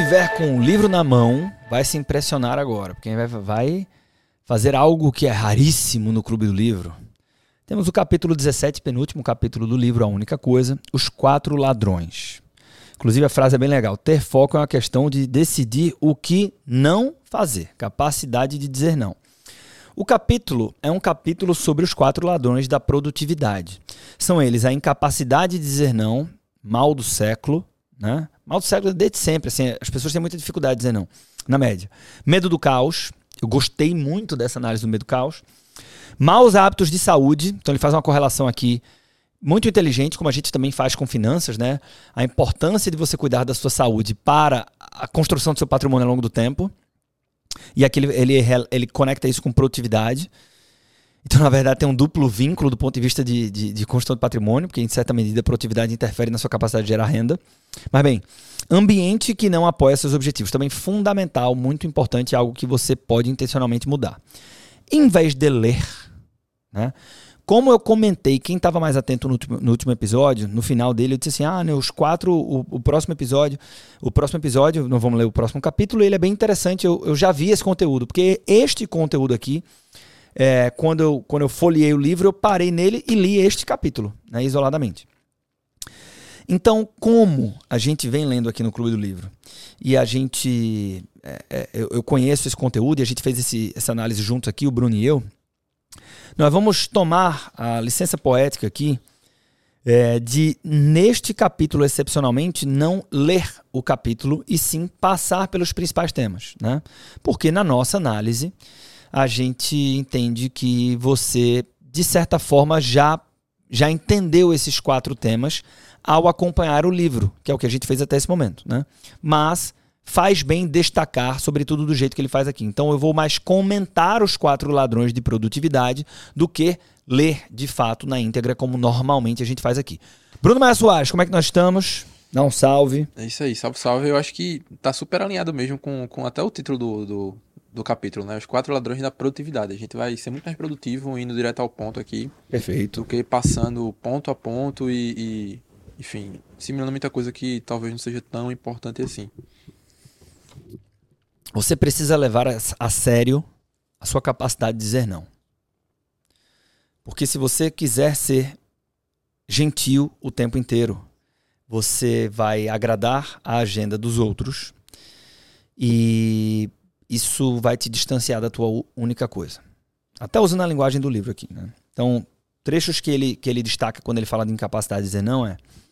tiver com o livro na mão, vai se impressionar agora, porque vai fazer algo que é raríssimo no Clube do Livro. Temos o capítulo 17, penúltimo capítulo do livro A Única Coisa, Os 4 Ladrões. Inclusive a frase é bem legal. Ter foco é uma questão de decidir o que não fazer. Capacidade de dizer não. O capítulo é um capítulo sobre os 4 ladrões da produtividade. São eles a incapacidade de dizer não, mal do século, né? Mal do século desde sempre. Assim, as pessoas têm muita dificuldade de dizer não, na média. Medo do caos. Eu gostei muito dessa análise do medo do caos. Maus hábitos de saúde. Então ele faz uma correlação aqui muito inteligente, como a gente também faz com finanças, né? A importância de você cuidar da sua saúde para a construção do seu patrimônio ao longo do tempo. E aqui ele conecta isso com produtividade. Então, na verdade, tem um duplo vínculo do ponto de vista de construção de patrimônio, porque, em certa medida, a produtividade interfere na sua capacidade de gerar renda. Mas, bem, ambiente que não apoia seus objetivos. Também fundamental, muito importante, algo que você pode intencionalmente mudar. Em vez de ler, né? Como eu comentei, quem estava mais atento no último episódio, no final dele, eu disse assim, o próximo episódio, não vamos ler o próximo capítulo, ele é bem interessante, eu já vi esse conteúdo, porque este conteúdo aqui, quando eu folheei o livro, eu parei nele e li este capítulo, né, isoladamente. Então, como a gente vem lendo aqui no Clube do Livro, e a gente, eu conheço esse conteúdo, e a gente fez essa análise juntos aqui, o Bruno e eu, nós vamos tomar a licença poética aqui de, neste capítulo, excepcionalmente, não ler o capítulo e sim passar pelos principais temas, né? Porque na nossa análise, a gente entende que você, de certa forma, já entendeu esses 4 temas ao acompanhar o livro, que é o que a gente fez até esse momento, né? Mas faz bem destacar, sobretudo do jeito que ele faz aqui. Então eu vou mais comentar os 4 ladrões de produtividade do que ler, de fato, na íntegra, como normalmente a gente faz aqui. Bruno Maia Soares, como é que nós estamos? Dá um salve. É isso aí, salve, salve. Eu acho que tá super alinhado mesmo com até o título do capítulo, né? Os 4 ladrões da produtividade. A gente vai ser muito mais produtivo indo direto ao ponto aqui. Perfeito. Do que passando ponto a ponto e enfim, simulando muita coisa que talvez não seja tão importante assim. Você precisa levar a sério a sua capacidade de dizer não. Porque se você quiser ser gentil o tempo inteiro, você vai agradar a agenda dos outros e isso vai te distanciar da tua única coisa. Até usando a linguagem do livro aqui, né? Então, trechos que ele destaca quando ele fala de incapacidade de dizer não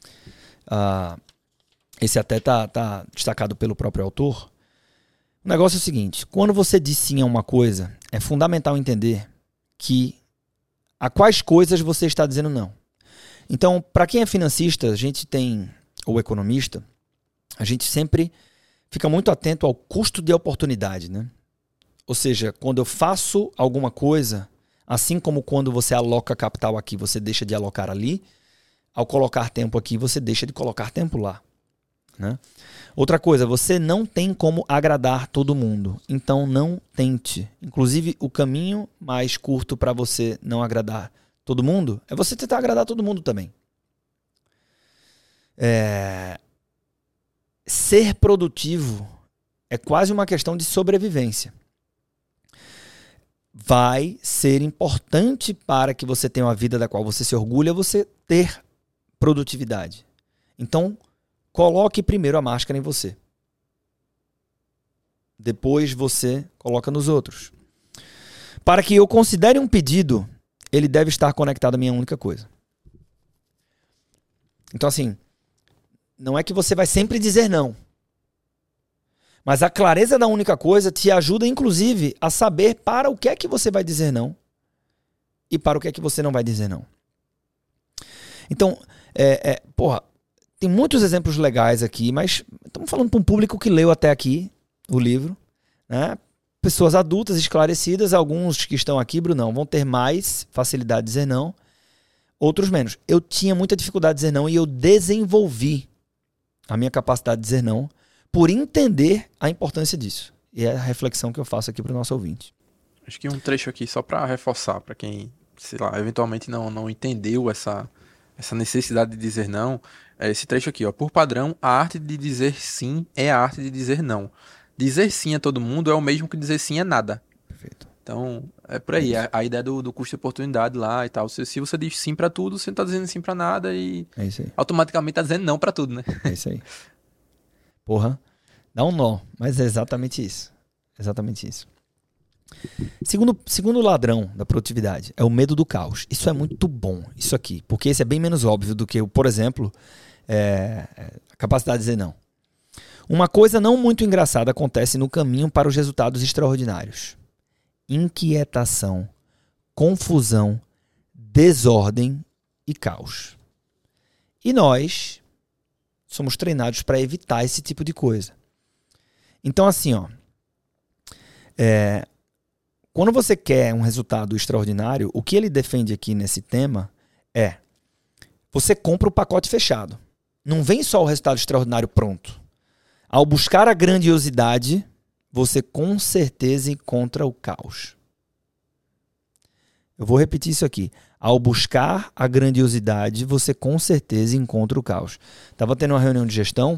esse até tá destacado pelo próprio autor. O negócio é o seguinte, quando você diz sim a uma coisa, é fundamental entender a quais coisas você está dizendo não. Então, para quem é financista, a gente tem, ou economista, a gente sempre fica muito atento ao custo de oportunidade, né? Ou seja, quando eu faço alguma coisa, assim como quando você aloca capital aqui, você deixa de alocar ali, ao colocar tempo aqui, você deixa de colocar tempo lá, né? Outra coisa, você não tem como agradar todo mundo, então não tente. Inclusive, o caminho mais curto para você não agradar todo mundo é você tentar agradar todo mundo também. Ser produtivo é quase uma questão de sobrevivência. Vai ser importante para que você tenha uma vida da qual você se orgulha, você ter produtividade. Então, coloque primeiro a máscara em você. Depois você coloca nos outros. Para que eu considere um pedido, ele deve estar conectado à minha única coisa. Então, assim, não é que você vai sempre dizer não. Mas a clareza da única coisa te ajuda, inclusive, a saber para o que é que você vai dizer não e para o que é que você não vai dizer não. Então, tem muitos exemplos legais aqui, mas estamos falando para um público que leu até aqui o livro, né? Pessoas adultas, esclarecidas, alguns que estão aqui, Brunão, vão ter mais facilidade de dizer não, outros menos. Eu tinha muita dificuldade de dizer não e eu desenvolvi a minha capacidade de dizer não por entender a importância disso. E é a reflexão que eu faço aqui para o nosso ouvinte. Acho que um trecho aqui só para reforçar, para quem, sei lá, eventualmente não entendeu essa necessidade de dizer não. É esse trecho aqui, ó. Por padrão, a arte de dizer sim é a arte de dizer não. Dizer sim a todo mundo é o mesmo que dizer sim a nada. Perfeito. Então, é por aí. A ideia do custo de oportunidade lá e tal. Se você diz sim pra tudo, você não tá dizendo sim pra nada e É isso aí. automaticamente tá dizendo não pra tudo, né? É isso aí. Porra, dá um nó, mas é exatamente isso. Exatamente isso. Segundo ladrão da produtividade é o medo do caos. Isso é muito bom, isso aqui, porque esse é bem menos óbvio do que, por exemplo, a capacidade de dizer não. Uma coisa não muito engraçada acontece no caminho para os resultados extraordinários. Inquietação, confusão, desordem e caos. E nós somos treinados para evitar esse tipo de coisa. Então, assim, ó, quando você quer um resultado extraordinário, o que ele defende aqui nesse tema é: você compra o pacote fechado. Não vem só o resultado extraordinário pronto. Ao buscar a grandiosidade, você com certeza encontra o caos. Eu vou repetir isso aqui. Ao buscar a grandiosidade, você com certeza encontra o caos. Estava tendo uma reunião de gestão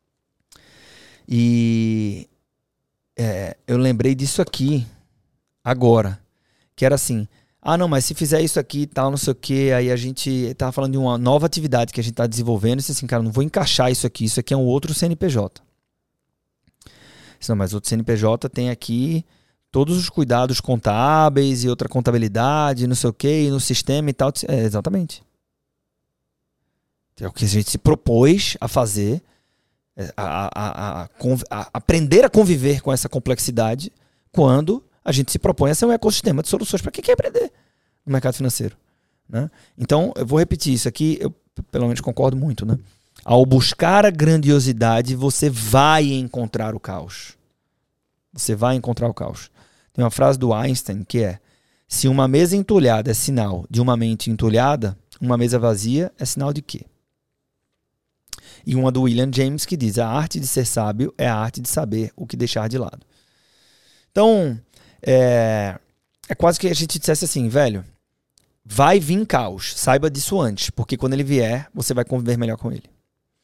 e eu lembrei disso aqui agora, que era assim: não, mas se fizer isso aqui e tal, não sei o que, aí a gente tava falando de uma nova atividade que a gente tá desenvolvendo, e disse assim, cara, não vou encaixar isso aqui é um outro CNPJ. Não, mas outro CNPJ tem aqui todos os cuidados contábeis e outra contabilidade, não sei o que, e no sistema e tal. Exatamente. É o que a gente se propôs a fazer, a aprender a conviver com essa complexidade quando a gente se propõe a ser um ecossistema de soluções para quem quer aprender no mercado financeiro, né? Então, eu vou repetir isso aqui, eu pelo menos concordo muito, né? Ao buscar a grandiosidade, você vai encontrar o caos. Você vai encontrar o caos. Tem uma frase do Einstein que é: se uma mesa entulhada é sinal de uma mente entulhada, uma mesa vazia é sinal de quê? E uma do William James que diz: a arte de ser sábio é a arte de saber o que deixar de lado. Então, é quase que a gente dissesse assim, velho, vai vir caos, saiba disso antes, porque quando ele vier, você vai conviver melhor com ele.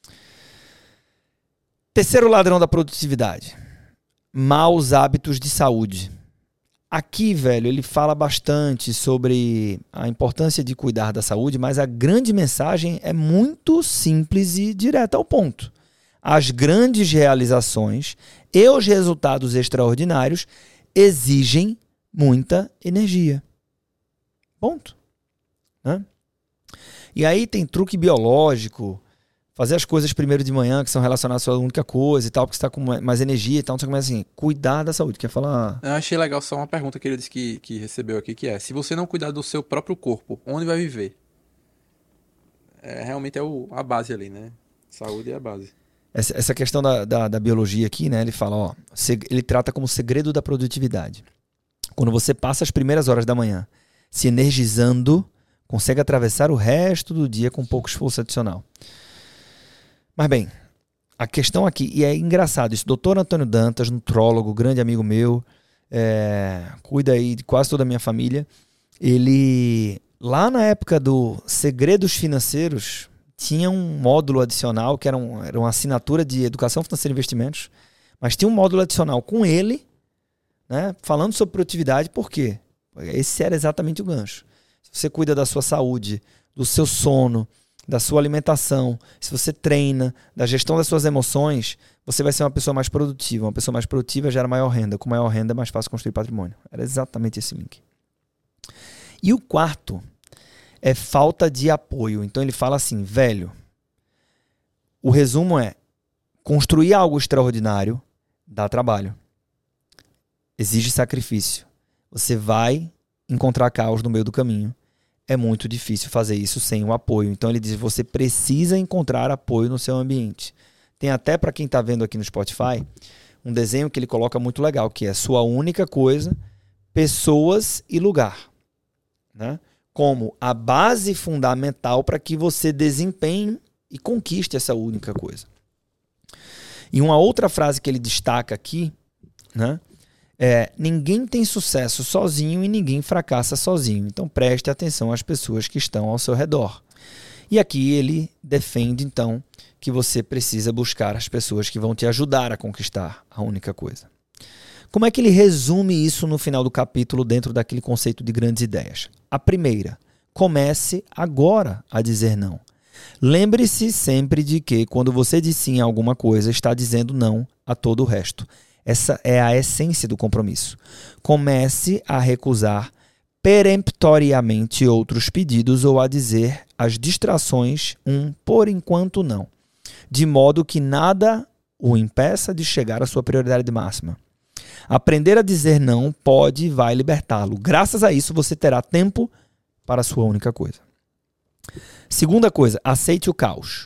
Terceiro ladrão da produtividade: maus hábitos de saúde. Aqui, velho, ele fala bastante sobre a importância de cuidar da saúde, mas a grande mensagem é muito simples e direta ao ponto. As grandes realizações e os resultados extraordinários exigem muita energia. Ponto. Né? E aí tem truque biológico, fazer as coisas primeiro de manhã, que são relacionadas à sua única coisa e tal, porque você está com mais energia e tal, então você começa assim, cuidar da saúde. Quer falar? Eu achei legal só uma pergunta que ele disse que recebeu aqui, que é: se você não cuidar do seu próprio corpo, onde vai viver? Realmente a base ali, né? Saúde é a base. Essa questão da biologia aqui, né? Ele fala, ó, ele trata como segredo da produtividade. Quando você passa as primeiras horas da manhã se energizando, consegue atravessar o resto do dia com pouco esforço adicional. Mas bem, a questão aqui, e é engraçado isso, Dr. Antônio Dantas, nutrólogo, grande amigo meu, cuida aí de quase toda a minha família, ele, lá na época do Segredos Financeiros, tinha um módulo adicional, que era uma assinatura de Educação Financeira e Investimentos, mas tinha um módulo adicional com ele, né, falando sobre produtividade. Por quê? Esse era exatamente o gancho. Se você cuida da sua saúde, do seu sono, da sua alimentação, se você treina, da gestão das suas emoções, você vai ser uma pessoa mais produtiva. Uma pessoa mais produtiva gera maior renda. Com maior renda é mais fácil construir patrimônio. Era exatamente esse link. E o quarto é falta de apoio. Então ele fala assim, velho, o resumo é: construir algo extraordinário dá trabalho. Exige sacrifício. Você vai encontrar caos no meio do caminho. É muito difícil fazer isso sem o apoio. Então ele diz: você precisa encontrar apoio no seu ambiente. Tem até, para quem está vendo aqui no Spotify, um desenho que ele coloca muito legal, que é sua única coisa, pessoas e lugar, né? Como a base fundamental para que você desempenhe e conquiste essa única coisa. E uma outra frase que ele destaca aqui, né, ninguém tem sucesso sozinho e ninguém fracassa sozinho. Então preste atenção às pessoas que estão ao seu redor. E aqui ele defende, então, que você precisa buscar as pessoas que vão te ajudar a conquistar a única coisa. Como é que ele resume isso no final do capítulo dentro daquele conceito de grandes ideias? A primeira, comece agora a dizer não. Lembre-se sempre de que quando você diz sim a alguma coisa, está dizendo não a todo o resto. Essa é a essência do compromisso. Comece a recusar peremptoriamente outros pedidos ou a dizer às distrações por enquanto não, de modo que nada o impeça de chegar à sua prioridade máxima. Aprender a dizer não pode e vai libertá-lo. Graças a isso, você terá tempo para a sua única coisa. Segunda coisa, aceite o caos.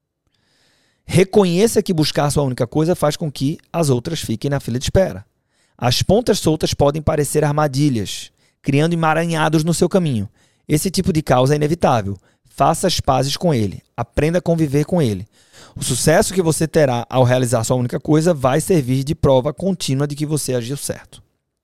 Reconheça que buscar sua única coisa faz com que as outras fiquem na fila de espera. As pontas soltas podem parecer armadilhas, criando emaranhados no seu caminho. Esse tipo de caos é inevitável. Faça as pazes com ele. Aprenda a conviver com ele. O sucesso que você terá ao realizar sua única coisa vai servir de prova contínua de que você agiu certo.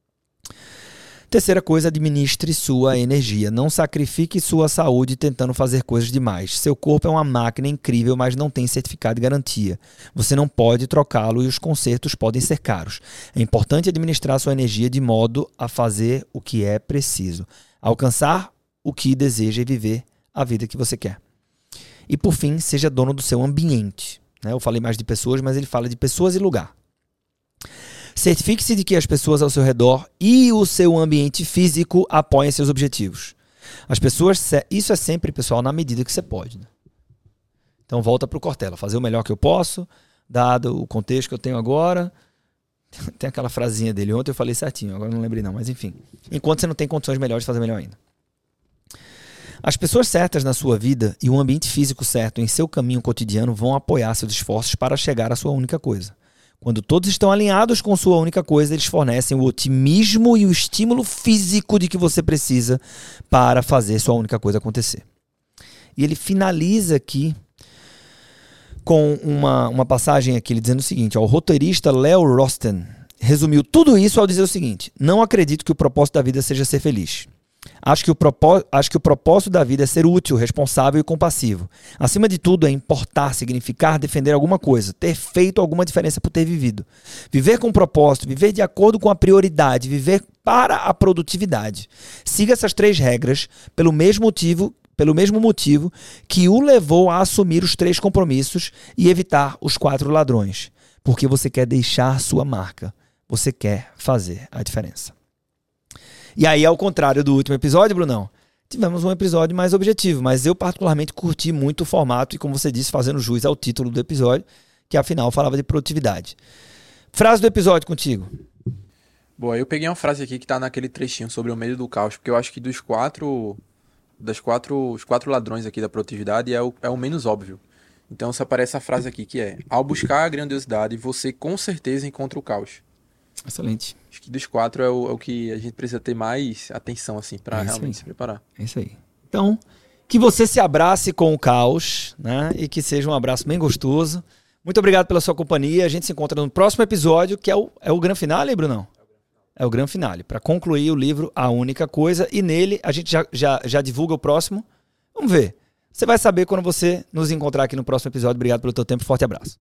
Terceira coisa, administre sua energia. Não sacrifique sua saúde tentando fazer coisas demais. Seu corpo é uma máquina incrível, mas não tem certificado de garantia. Você não pode trocá-lo e os consertos podem ser caros. É importante administrar sua energia de modo a fazer o que é preciso. Alcançar o que deseja e viver a vida que você quer. E por fim, seja dono do seu ambiente. Eu falei mais de pessoas, mas ele fala de pessoas e lugar. Certifique-se de que as pessoas ao seu redor e o seu ambiente físico apoiem seus objetivos. As pessoas, isso é sempre, pessoal, na medida que você pode. Né? Então volta para o Cortella, fazer o melhor que eu posso, dado o contexto que eu tenho agora. Tem aquela frasinha dele, ontem eu falei certinho, agora não lembrei não, mas enfim. Enquanto você não tem condições melhores de fazer melhor ainda. As pessoas certas na sua vida e o ambiente físico certo em seu caminho cotidiano vão apoiar seus esforços para chegar à sua única coisa. Quando todos estão alinhados com sua única coisa, eles fornecem o otimismo e o estímulo físico de que você precisa para fazer sua única coisa acontecer. E ele finaliza aqui com uma passagem aqui, ele dizendo o seguinte, o roteirista Leo Rosten resumiu tudo isso ao dizer o seguinte: não acredito que o propósito da vida seja ser feliz. Acho que o propósito da vida é ser útil, responsável e compassivo. Acima de tudo é importar, significar, defender alguma coisa, ter feito alguma diferença por ter vivido. Viver com propósito, viver de acordo com a prioridade, viver para a produtividade. Siga essas 3 regras pelo mesmo motivo que o levou a assumir os 3 compromissos e evitar os 4 ladrões. Porque você quer deixar sua marca. Você quer fazer a diferença. E aí, ao contrário do último episódio, Brunão, tivemos um episódio mais objetivo, mas eu particularmente curti muito o formato e, como você disse, fazendo jus ao título do episódio, que afinal falava de produtividade. Frase do episódio contigo. Boa, eu peguei uma frase aqui que tá naquele trechinho sobre o medo do caos, porque eu acho que os 4 ladrões aqui da produtividade é o menos óbvio. Então só aparece a frase aqui que é: ao buscar a grandiosidade, você com certeza encontra o caos. Excelente. Acho que dos 4 é o que a gente precisa ter mais atenção, assim, para realmente se preparar. É isso aí. Então, que você se abrace com o caos, né? E que seja um abraço bem gostoso. Muito obrigado pela sua companhia. A gente se encontra no próximo episódio, que é o grande finale, Brunão? É o grande finale, para concluir o livro A Única Coisa. E nele a gente já divulga o próximo. Vamos ver. Você vai saber quando você nos encontrar aqui no próximo episódio. Obrigado pelo teu tempo. Forte abraço.